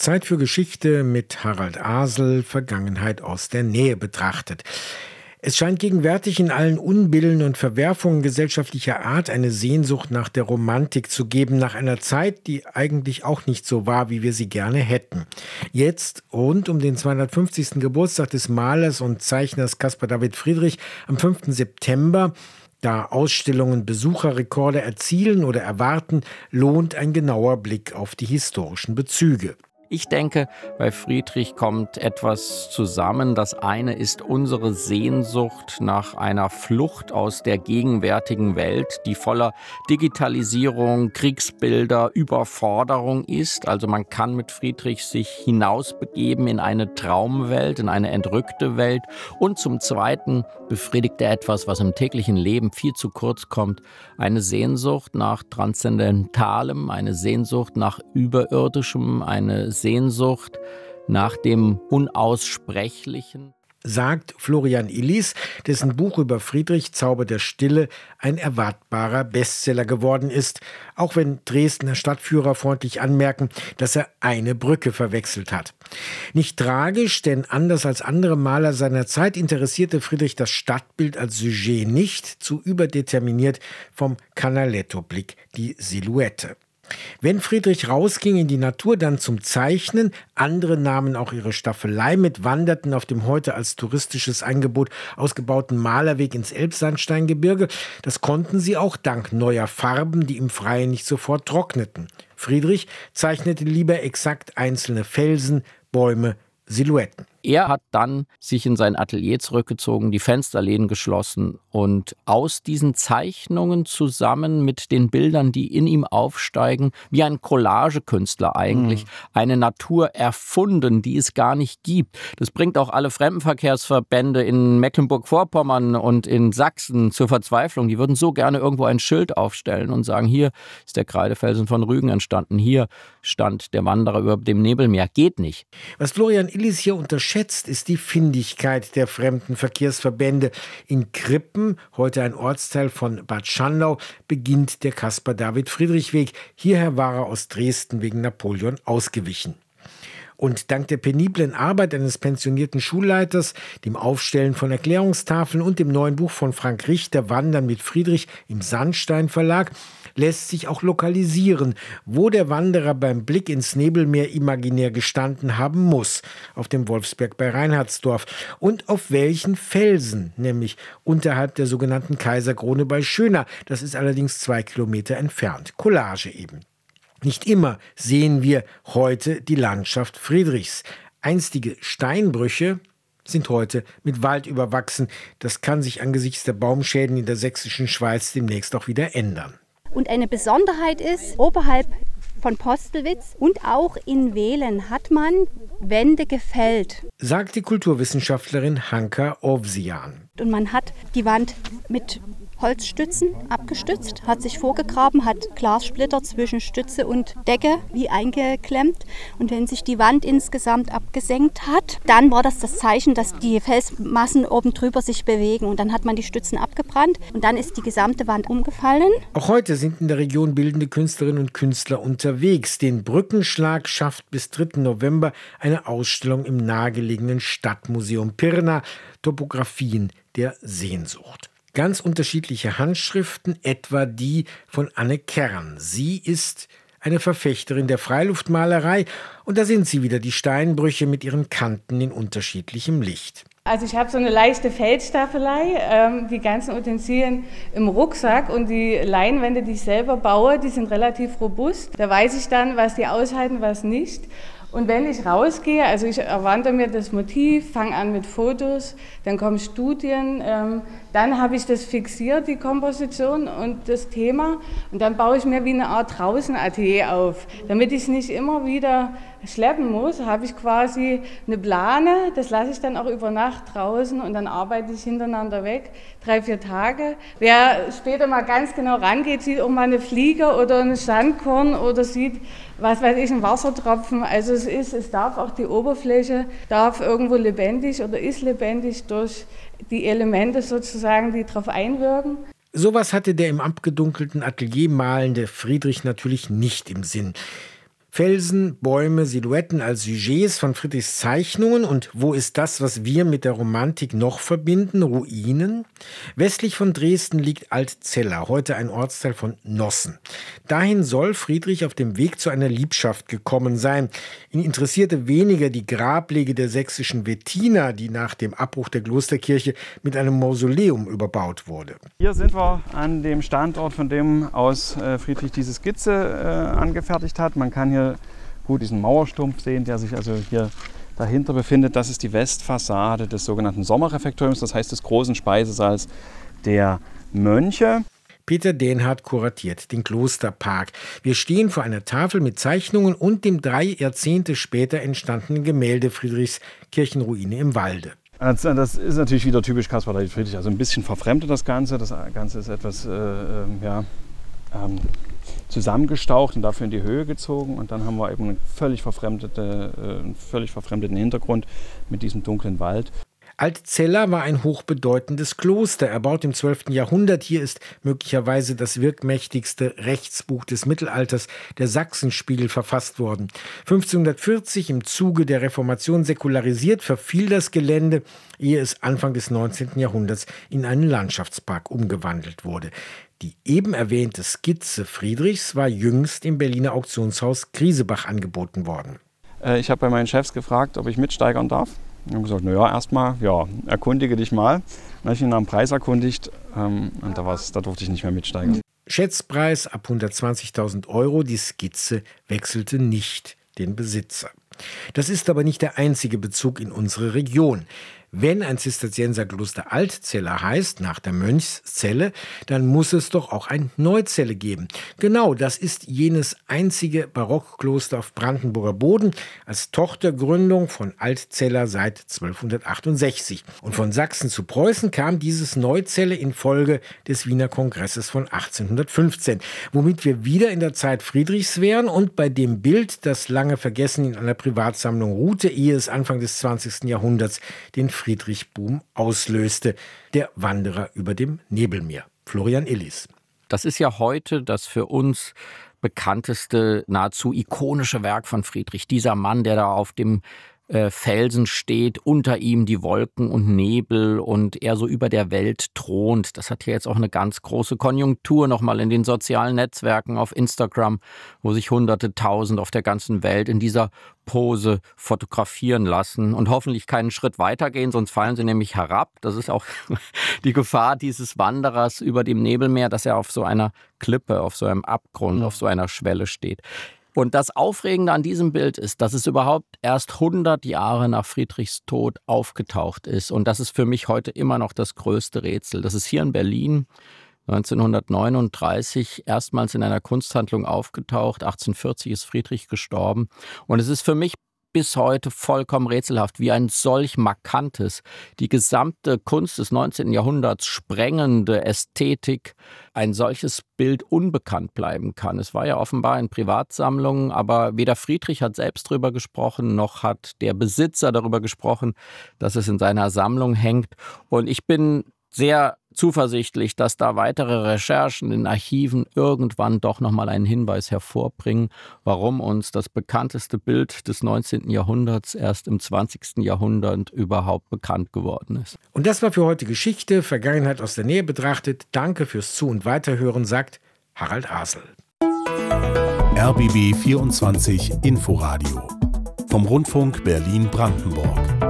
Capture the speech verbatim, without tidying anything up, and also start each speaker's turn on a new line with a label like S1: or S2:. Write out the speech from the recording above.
S1: Zeit für Geschichte mit Harald Asel, Vergangenheit aus der Nähe betrachtet. Es scheint gegenwärtig in allen Unbillen und Verwerfungen gesellschaftlicher Art eine Sehnsucht nach der Romantik zu geben, nach einer Zeit, die eigentlich auch nicht so war, wie wir sie gerne hätten. Jetzt, rund um den zweihundertfünfzigsten Geburtstag des Malers und Zeichners Caspar David Friedrich am fünften September, da Ausstellungen Besucherrekorde erzielen oder erwarten, lohnt ein genauer Blick auf die historischen Bezüge.
S2: Ich denke, bei Friedrich kommt etwas zusammen. Das eine ist unsere Sehnsucht nach einer Flucht aus der gegenwärtigen Welt, die voller Digitalisierung, Kriegsbilder, Überforderung ist. Also man kann mit Friedrich sich hinausbegeben in eine Traumwelt, in eine entrückte Welt. Und zum Zweiten befriedigt er etwas, was im täglichen Leben viel zu kurz kommt. Eine Sehnsucht nach Transzendentalem, eine Sehnsucht nach Überirdischem, eine Sehnsucht nach dem Unaussprechlichen.
S1: Sagt Florian Illies, dessen Buch über Friedrich Zauber der Stille ein erwartbarer Bestseller geworden ist, auch wenn Dresdner Stadtführer freundlich anmerken, dass er eine Brücke verwechselt hat. Nicht tragisch, denn anders als andere Maler seiner Zeit interessierte Friedrich das Stadtbild als Sujet nicht, zu überdeterminiert vom Canaletto-Blick die Silhouette. Wenn Friedrich rausging in die Natur, dann zum Zeichnen. Andere nahmen auch ihre Staffelei mit, wanderten auf dem heute als touristisches Angebot ausgebauten Malerweg ins Elbsandsteingebirge. Das konnten sie auch dank neuer Farben, die im Freien nicht sofort trockneten. Friedrich zeichnete lieber exakt einzelne Felsen, Bäume, Silhouetten.
S2: Er hat dann sich in sein Atelier zurückgezogen, die Fensterläden geschlossen und aus diesen Zeichnungen zusammen mit den Bildern, die in ihm aufsteigen, wie ein Collagekünstler eigentlich, mhm. eine Natur erfunden, die es gar nicht gibt. Das bringt auch alle Fremdenverkehrsverbände in Mecklenburg-Vorpommern und in Sachsen zur Verzweiflung. Die würden so gerne irgendwo ein Schild aufstellen und sagen, hier ist der Kreidefelsen von Rügen entstanden, hier stand der Wanderer über dem Nebelmeer. Geht nicht.
S1: Was Florian Illies hier unterschätzt, ist die Findigkeit der Fremdenverkehrsverbände. In Krippen, heute ein Ortsteil von Bad Schandau, beginnt der Caspar-David-Friedrich-Weg. Hierher war er aus Dresden wegen Napoleon ausgewichen. Und dank der peniblen Arbeit eines pensionierten Schulleiters, dem Aufstellen von Erklärungstafeln und dem neuen Buch von Frank Richter, Wandern mit Friedrich im Sandstein Verlag, lässt sich auch lokalisieren, wo der Wanderer beim Blick ins Nebelmeer imaginär gestanden haben muss, auf dem Wolfsberg bei Reinhardsdorf, und auf welchen Felsen, nämlich unterhalb der sogenannten Kaiserkrone bei Schöna. Das ist allerdings zwei Kilometer entfernt. Collage eben. Nicht immer sehen wir heute die Landschaft Friedrichs. Einstige Steinbrüche sind heute mit Wald überwachsen. Das kann sich angesichts der Baumschäden in der sächsischen Schweiz demnächst auch wieder ändern.
S3: Und eine Besonderheit ist, oberhalb von Postelwitz und auch in Wehlen hat man Wände gefällt,
S1: sagt die Kulturwissenschaftlerin Hanka Ovsian.
S3: Und man hat die Wand mit Holzstützen abgestützt, hat sich vorgegraben, hat Glassplitter zwischen Stütze und Decke wie eingeklemmt. Und wenn sich die Wand insgesamt abgesenkt hat, dann war das das Zeichen, dass die Felsmassen oben drüber sich bewegen. Und dann hat man die Stützen abgebrannt und dann ist die gesamte Wand umgefallen.
S1: Auch heute sind in der Region bildende Künstlerinnen und Künstler unterwegs. Den Brückenschlag schafft bis dritten November eine Ausstellung im nahegelegenen Stadtmuseum Pirna, Topographien der Sehnsucht. Ganz unterschiedliche Handschriften, etwa die von Anne Kern. Sie ist eine Verfechterin der Freiluftmalerei und da sind sie wieder, die Steinbrüche mit ihren Kanten in unterschiedlichem Licht.
S4: Also ich habe so eine leichte Feldstaffelei, ähm, die ganzen Utensilien im Rucksack und die Leinwände, die ich selber baue, die sind relativ robust. Da weiß ich dann, was die aushalten, was nicht. Und wenn ich rausgehe, also ich erwandere mir das Motiv, fange an mit Fotos, dann kommen Studien, ähm, dann habe ich das fixiert, die Komposition und das Thema, und dann baue ich mir wie eine Art Draußenatelier auf. Damit ich es nicht immer wieder schleppen muss, habe ich quasi eine Plane, das lasse ich dann auch über Nacht draußen und dann arbeite ich hintereinander weg, drei, vier Tage. Wer später mal ganz genau rangeht, sieht auch mal eine Fliege oder ein Sandkorn oder sieht, was weiß ich, ein Wassertropfen. Also es ist, es darf auch die Oberfläche, darf irgendwo lebendig oder ist lebendig durch die Elemente sozusagen, die darauf einwirken.
S1: Sowas hatte der im abgedunkelten Atelier malende Friedrich natürlich nicht im Sinn. Felsen, Bäume, Silhouetten als Sujets von Friedrichs Zeichnungen. Und wo ist das, was wir mit der Romantik noch verbinden? Ruinen. Westlich von Dresden liegt Altzella, heute ein Ortsteil von Nossen. Dahin soll Friedrich auf dem Weg zu einer Liebschaft gekommen sein. Ihn interessierte weniger die Grablege der sächsischen Wettiner, die nach dem Abbruch der Klosterkirche mit einem Mausoleum überbaut wurde.
S5: Hier sind wir an dem Standort, von dem aus äh, Friedrich diese Skizze äh, angefertigt hat. Man kann hier gut diesen Mauerstumpf sehen, der sich also hier dahinter befindet. Das ist die Westfassade des sogenannten Sommerrefektoriums, das heißt des großen Speisesaals der Mönche.
S1: Peter Dänhardt kuratiert den Klosterpark. Wir stehen vor einer Tafel mit Zeichnungen und dem drei Jahrzehnte später entstandenen Gemälde Friedrichs Kirchenruine im Walde.
S5: Das ist natürlich wieder typisch Caspar David Friedrich, also ein bisschen verfremdet das Ganze. Das Ganze ist etwas äh, ja, ähm, zusammengestaucht und dafür in die Höhe gezogen. Und dann haben wir eben einen völlig, verfremdete, äh, einen völlig verfremdeten Hintergrund mit diesem dunklen Wald.
S1: Altzella war ein hochbedeutendes Kloster, erbaut im zwölften Jahrhundert. Hier ist möglicherweise das wirkmächtigste Rechtsbuch des Mittelalters, der Sachsenspiegel, verfasst worden. fünfzehnhundertvierzig, im Zuge der Reformation säkularisiert, verfiel das Gelände, ehe es Anfang des neunzehnten Jahrhunderts in einen Landschaftspark umgewandelt wurde. Die eben erwähnte Skizze Friedrichs war jüngst im Berliner Auktionshaus Griesebach angeboten worden.
S5: Äh, ich habe bei meinen Chefs gefragt, ob ich mitsteigern darf. Ich habe gesagt, naja, erstmal, ja, erkundige dich mal. Dann habe ich ihn nach dem Preis erkundigt ähm, und da, war's, da durfte ich nicht mehr mitsteigern.
S1: Schätzpreis ab hundertzwanzigtausend Euro, die Skizze wechselte nicht den Besitzer. Das ist aber nicht der einzige Bezug in unsere Region. Wenn ein Zisterzienserkloster Altzella heißt, nach der Mönchszelle, dann muss es doch auch ein Neuzelle geben. Genau, das ist jenes einzige Barockkloster auf Brandenburger Boden, als Tochtergründung von Altzella seit zwölfhundertachtundsechzig. Und von Sachsen zu Preußen kam dieses Neuzelle infolge des Wiener Kongresses von achtzehnhundertfünfzehn, womit wir wieder in der Zeit Friedrichs wären und bei dem Bild, das lange vergessen in einer Privatsammlung ruhte, ehe es Anfang des zwanzigsten Jahrhunderts den Friedrich-Boom auslöste, der Wanderer über dem Nebelmeer. Florian Illis.
S2: Das ist ja heute das für uns bekannteste, nahezu ikonische Werk von Friedrich. Dieser Mann, der da auf dem äh, Felsen steht, unter ihm die Wolken und Nebel und er so über der Welt thront. Das hat hier jetzt auch eine ganz große Konjunktur nochmal in den sozialen Netzwerken auf Instagram, wo sich Hunderte, Tausend auf der ganzen Welt in dieser Pose fotografieren lassen und hoffentlich keinen Schritt weitergehen, sonst fallen sie nämlich herab. Das ist auch die Gefahr dieses Wanderers über dem Nebelmeer, dass er auf so einer Klippe, auf so einem Abgrund, auf so einer Schwelle steht. Und das Aufregende an diesem Bild ist, dass es überhaupt erst hundert Jahre nach Friedrichs Tod aufgetaucht ist. Und das ist für mich heute immer noch das größte Rätsel. Das ist hier in Berlin neunzehnhundertneununddreißig erstmals in einer Kunsthandlung aufgetaucht. achtzehnhundertvierzig ist Friedrich gestorben. Und es ist für mich bis heute vollkommen rätselhaft, wie ein solch markantes, die gesamte Kunst des neunzehnten Jahrhunderts sprengende Ästhetik, ein solches Bild unbekannt bleiben kann. Es war ja offenbar in Privatsammlungen, aber weder Friedrich hat selbst darüber gesprochen, noch hat der Besitzer darüber gesprochen, dass es in seiner Sammlung hängt. Und ich bin sehr zuversichtlich, dass da weitere Recherchen in Archiven irgendwann doch nochmal einen Hinweis hervorbringen, warum uns das bekannteste Bild des neunzehnten Jahrhunderts erst im zwanzigsten Jahrhundert überhaupt bekannt geworden ist.
S1: Und das war für heute Geschichte, Vergangenheit aus der Nähe betrachtet. Danke fürs Zu- und Weiterhören, sagt Harald Asel.
S6: R B B vierundzwanzig Inforadio vom Rundfunk Berlin-Brandenburg.